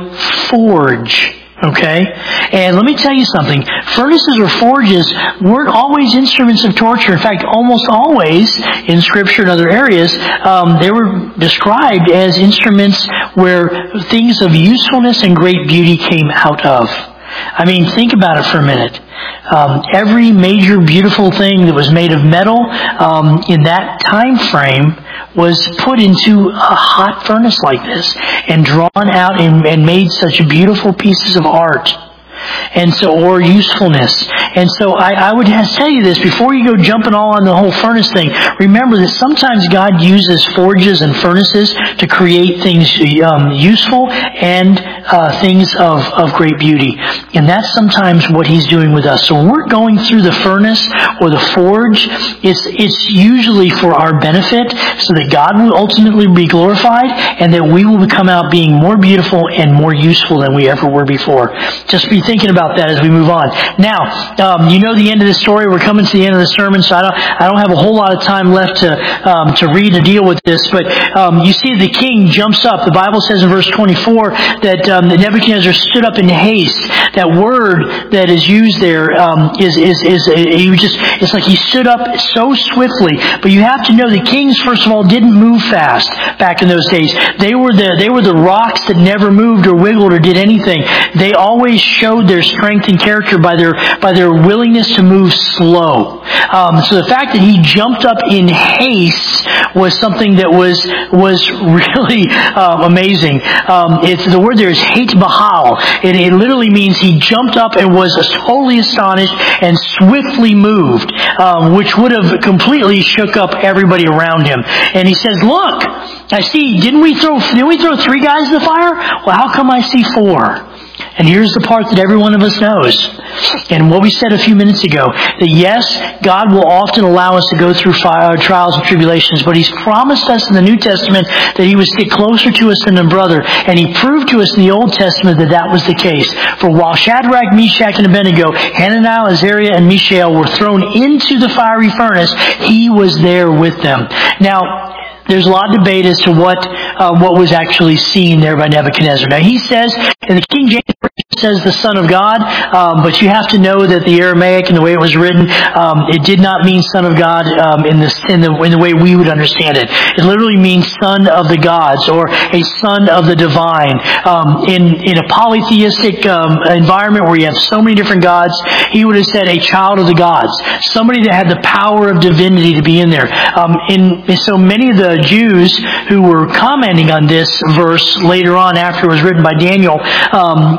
forge. Okay? And let me tell you something. Furnaces or forges weren't always instruments of torture. In fact, almost always in Scripture and other areas, um, they were described as instruments where things of usefulness and great beauty came out of. I mean, think about it for a minute. Um, every major beautiful thing that was made of metal um, in that time frame was put into a hot furnace like this and drawn out and, and made such beautiful pieces of art. And so, or usefulness. And so I, I would have to tell you this, before you go jumping all on the whole furnace thing, remember that sometimes God uses forges and furnaces to create things um, useful and uh, things of, of great beauty. And that's sometimes what He's doing with us. So when we're going through the furnace or the forge, it's, it's usually for our benefit so that God will ultimately be glorified and that we will come out being more beautiful and more useful than we ever were before. Just be thinking about that as we move on. Now, um, you know the end of the story. We're coming to the end of the sermon, so I don't, I don't have a whole lot of time left to um, to read or deal with this. But um, you see, the king jumps up. The Bible says in verse twenty-four that, um, that Nebuchadnezzar stood up in haste. That word that is used there um, is is is he just it's like he stood up so swiftly. But you have to know the kings, first of all, didn't move fast back in those days. They were the they were the rocks that never moved or wiggled or did anything. They always showed their strength and character by their by their willingness to move slow. Um, so the fact that he jumped up in haste was something that was was really um, amazing. Um, it's the word there is hate bahal. It, it literally means he jumped up and was totally astonished and swiftly moved, um, which would have completely shook up everybody around him. And he says, "Look, I see. Didn't we throw? Didn't we throw three guys in the fire? Well, how come I see four?" And here's the part that every one of us knows. And what we said a few minutes ago, that yes, God will often allow us to go through fire, trials and tribulations, but He's promised us in the New Testament that He would stick closer to us than a brother. And He proved to us in the Old Testament that that was the case. For while Shadrach, Meshach, and Abednego, Hananiah, Azariah, and Mishael were thrown into the fiery furnace, He was there with them. Now, there's a lot of debate as to what uh, what was actually seen there by Nebuchadnezzar. Now he says, in the King James Version says the Son of God, um, but you have to know that the Aramaic and the way it was written, um, it did not mean Son of God um, in, the, in, the, in the way we would understand it. It literally means Son of the Gods or a Son of the Divine. Um, in, in a polytheistic um, environment where you have so many different gods, he would have said a child of the gods. Somebody that had the power of divinity to be in there. Um, in, in so many of the Jews who were commenting on this verse later on after it was written by Daniel, um, uh,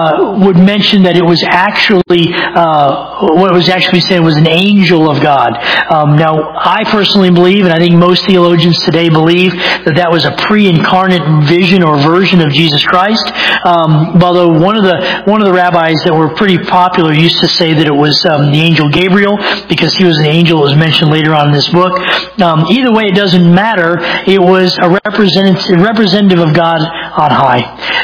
uh, would mention that it was actually, uh, what was actually said was an angel of God. Um, now, I personally believe, and I think most theologians today believe, that that was a pre-incarnate vision or version of Jesus Christ. Um, although one of the one of the rabbis that were pretty popular used to say that it was um, the angel Gabriel, because he was an angel that was mentioned later on in this book. Um, either way, it doesn't matter. It was a representative, representative of God on high.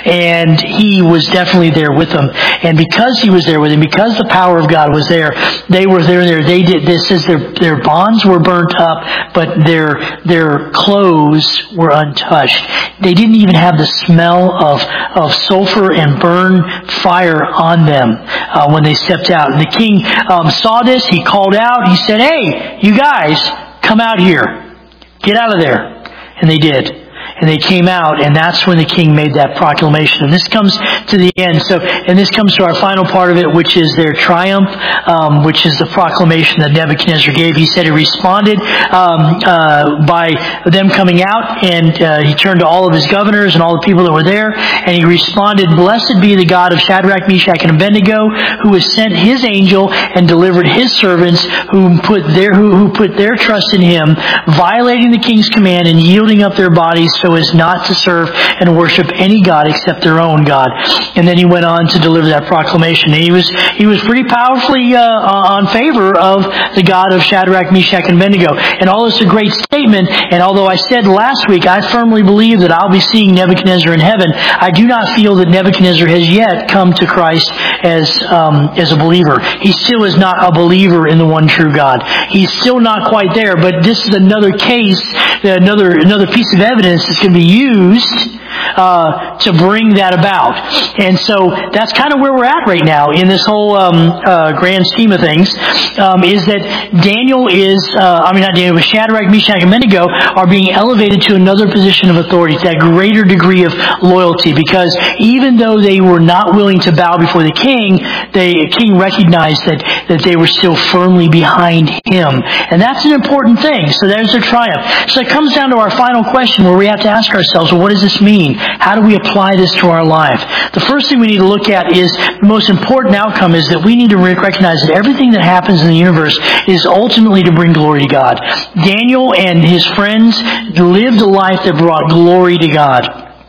And he was definitely there with them. And because he was there with them, because the power of God was there, they were there. there. They did, this says their, their bonds were burnt up, but their, their clothes were untouched. They didn't even have the smell of, of sulfur and burn fire on them uh, when they stepped out. And the king um, saw this. He called out. He said, "Hey, you guys, come out here. Get out of there." And they did. And they came out, and that's when the king made that proclamation. And this comes to the end. So, and this comes to our final part of it, which is their triumph, um, which is the proclamation that Nebuchadnezzar gave. He said he responded um, uh, by them coming out, and uh, he turned to all of his governors and all the people that were there, and he responded, "Blessed be the God of Shadrach, Meshach, and Abednego, who has sent his angel and delivered his servants, who put their who, who put their trust in him, violating the king's command and yielding up their bodies so as not to serve and worship any god except their own God." And then he went on to deliver that proclamation. And he was he was pretty powerfully uh, on favor of the God of Shadrach, Meshach, and Abednego. And all this is a great statement. And although I said last week, I firmly believe that I'll be seeing Nebuchadnezzar in heaven, I do not feel that Nebuchadnezzar has yet come to Christ as um, as a believer. He still is not a believer in the one true God. He's still not quite there. But this is another case, another another piece of evidence that's going to be used uh, to bring that about. And so that's kind of where we're at right now in this whole um, uh, grand scheme of things, um, is that Daniel is, uh, I mean not Daniel, but Shadrach, Meshach, and Abednego are being elevated to another position of authority, to that greater degree of loyalty, because even though they were not willing to bow before the king, the king recognized that, that they were still firmly behind him. And that's an important thing. So there's their triumph. So it comes down to our final question, where we have to ask ourselves, well, what does this mean? How do we apply this to our life? The first thing we need to look at is, the most important outcome is that we need to recognize that everything that happens in the universe is ultimately to bring glory to God. Daniel and his friends lived a life that brought glory to God.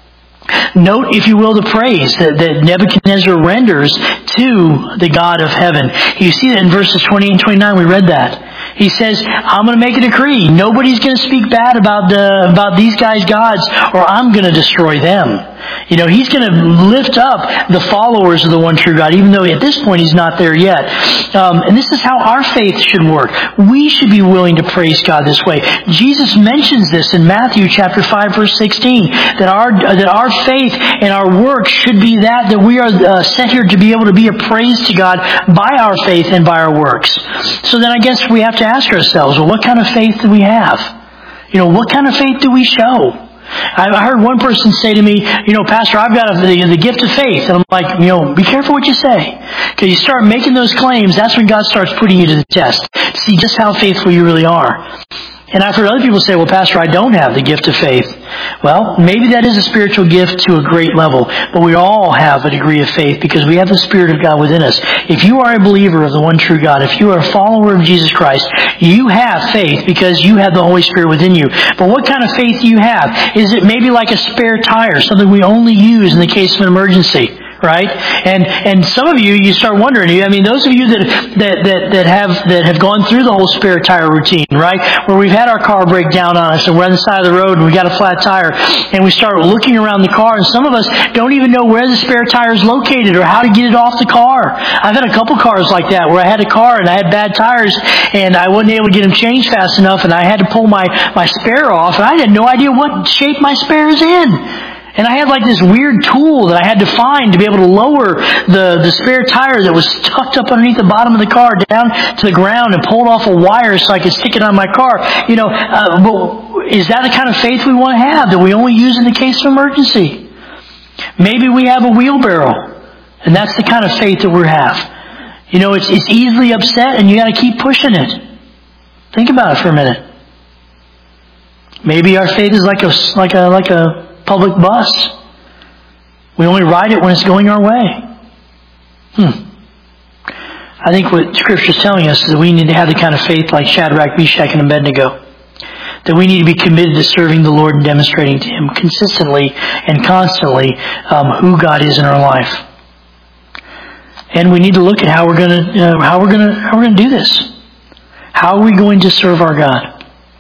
Note, if you will, the praise that, that Nebuchadnezzar renders to the God of heaven. You see that in verses twenty and twenty-nine, we read that. He says, "I'm going to make a decree. Nobody's going to speak bad about the about these guys' gods, or I'm going to destroy them." You know, he's going to lift up the followers of the one true God, even though at this point he's not there yet. Um, and this is how our faith should work. We should be willing to praise God this way. Jesus mentions this in Matthew chapter five, verse sixteen, that our that our faith and our work should be that, that we are uh, sent here to be able to be a praise to God by our faith and by our works. So then I guess we have to ask ourselves, well, what kind of faith do we have? You know, what kind of faith do we show? I heard one person say to me, you know, "Pastor, I've got a, the, the gift of faith." And I'm like, you know, be careful what you say. Because you start making those claims, that's when God starts putting you to the test. See just how faithful you really are. And I've heard other people say, "Well, Pastor, I don't have the gift of faith." Well, maybe that is a spiritual gift to a great level. But we all have a degree of faith because we have the Spirit of God within us. If you are a believer of the one true God, if you are a follower of Jesus Christ, you have faith because you have the Holy Spirit within you. But what kind of faith do you have? Is it maybe like a spare tire, something we only use in the case of an emergency? Right? And and some of you, you start wondering, I mean, those of you that, that, that, that have that have gone through the whole spare tire routine, right? Where we've had our car break down on us and we're on the side of the road and we got a flat tire and we start looking around the car, and some of us don't even know where the spare tire is located or how to get it off the car. I've had a couple cars like that where I had a car and I had bad tires and I wasn't able to get them changed fast enough, and I had to pull my, my spare off, and I had no idea what shape my spare is in. And I had like this weird tool that I had to find to be able to lower the, the spare tire that was tucked up underneath the bottom of the car down to the ground and pulled off a wire so I could stick it on my car. You know, uh, but is that the kind of faith we want to have, that we only use in the case of emergency? Maybe we have a wheelbarrow, and that's the kind of faith that we have. You know, it's, it's easily upset and you got to keep pushing it. Think about it for a minute. Maybe our faith is like a, like a, like a, public bus. We only ride it when it's going our way. Hmm. I think what Scripture is telling us is that we need to have the kind of faith like Shadrach, Meshach, and Abednego. That we need to be committed to serving the Lord and demonstrating to Him consistently and constantly um, who God is in our life. And we need to look at how we're going to uh, how we're going to how we're going to do this. How are we going to serve our God?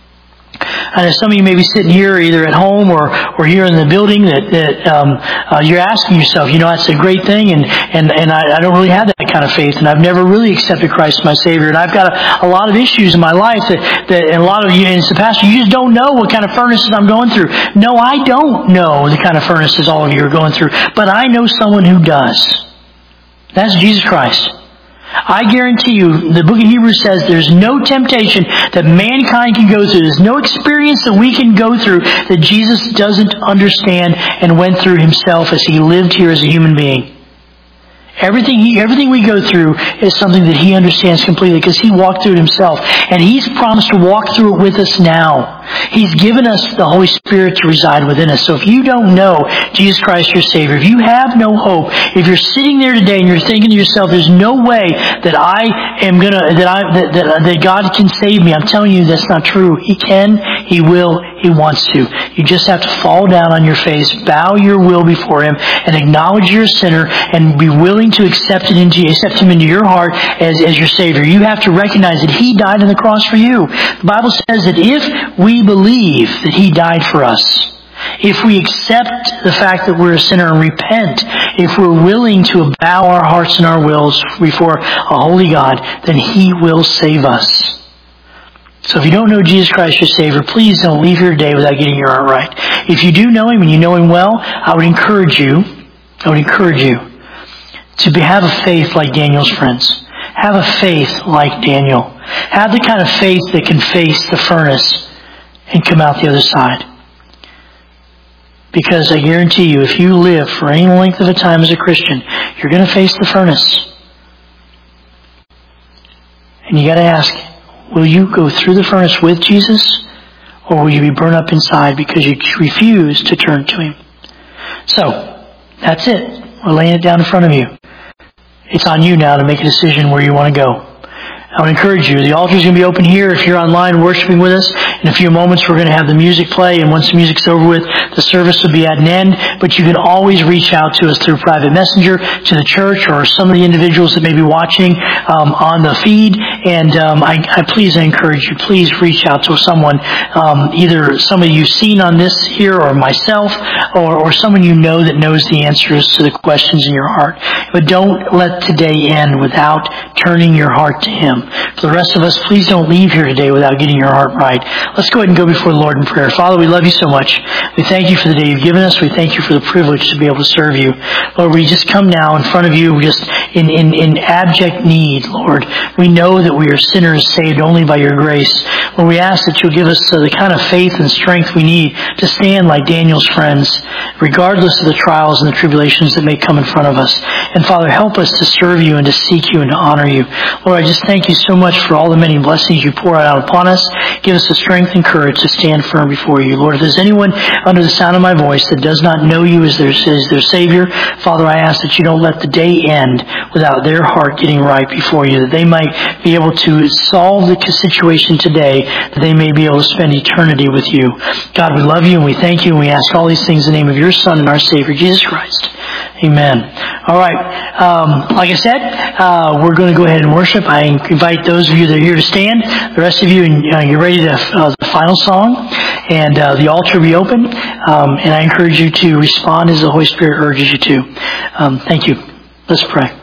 I know some of you may be sitting here, either at home or, or here in the building, that, that um, uh, you're asking yourself, you know, that's a great thing, and and and I, I don't really have that kind of faith, and I've never really accepted Christ as my Savior, and I've got a, a lot of issues in my life that, that and a lot of you, and it's the pastor, you just don't know what kind of furnaces I'm going through. No, I don't know the kind of furnaces all of you are going through, but I know someone who does. That's Jesus Christ. I guarantee you, the book of Hebrews says there's no temptation that mankind can go through. There's no experience that we can go through that Jesus doesn't understand and went through Himself as He lived here as a human being. Everything he, everything we go through is something that He understands completely because He walked through it Himself. And He's promised to walk through it with us now. He's given us the Holy Spirit to reside within us. So if you don't know Jesus Christ your Savior, if you have no hope, if you're sitting there today and you're thinking to yourself, there's no way that I am gonna, that I, that, that, that God can save me, I'm telling you that's not true. He can, He will, He wants to. You just have to fall down on your face, bow your will before Him, and acknowledge you're a sinner, and be willing to accept it into, accept Him into your heart as, as your Savior. You have to recognize that He died on the cross for you. The Bible says that if we believe that He died for us, if we accept the fact that we're a sinner and repent, if we're willing to bow our hearts and our wills before a holy God, then He will save us. So if you don't know Jesus Christ your Savior, please don't leave here today without getting your heart right. If you do know Him and you know Him well, I would encourage you, I would encourage you to be, have a faith like Daniel's friends. Have a faith like Daniel. Have the kind of faith that can face the furnace and come out the other side. Because I guarantee you, if you live for any length of a time as a Christian, you're going to face the furnace. And you got to ask, will you go through the furnace with Jesus, or will you be burned up inside because you refuse to turn to Him? So, that's it. We're laying it down in front of you. It's on you now to make a decision where you want to go. I would encourage you. The altar is going to be open here. If you're online worshiping with us, in a few moments we're going to have the music play, and once the music's over with, the service will be at an end. But you can always reach out to us through private messenger, to the church, or some of the individuals that may be watching um, on the feed. And um, I, I please I encourage you, please reach out to someone, um, either somebody you've seen on this here, or myself, or, or someone you know that knows the answers to the questions in your heart. But don't let today end without turning your heart to Him. For the rest of us, please don't leave here today without getting your heart right. Let's go ahead and go before the Lord in prayer. Father, we love You so much. We thank You for the day You've given us. We thank You for the privilege to be able to serve You. Lord, we just come now in front of You just in, in, in abject need, Lord. We know that we are sinners saved only by Your grace. Lord, we ask that You'll give us uh, the kind of faith and strength we need to stand like Daniel's friends, regardless of the trials and the tribulations that may come in front of us. And Father, help us to serve You and to seek You and to honor You. Lord, I just thank You so much for all the many blessings You pour out upon us. Give us the strength and courage to stand firm before You. Lord, if there's anyone under the sound of my voice that does not know You as their, as their Savior, Father, I ask that You don't let the day end without their heart getting right before You, that they might be able to solve the situation today, that they may be able to spend eternity with You. God, we love You and we thank You, and we ask all these things in the name of Your Son and our Savior, Jesus Christ. Amen. All right. Um, like I said, uh, we're going to go ahead and worship. I invite those of you that are here to stand. The rest of you, uh, you're ready to uh, the final song, and uh, the altar will be open. Um, and I encourage you to respond as the Holy Spirit urges you to. Um, thank you. Let's pray.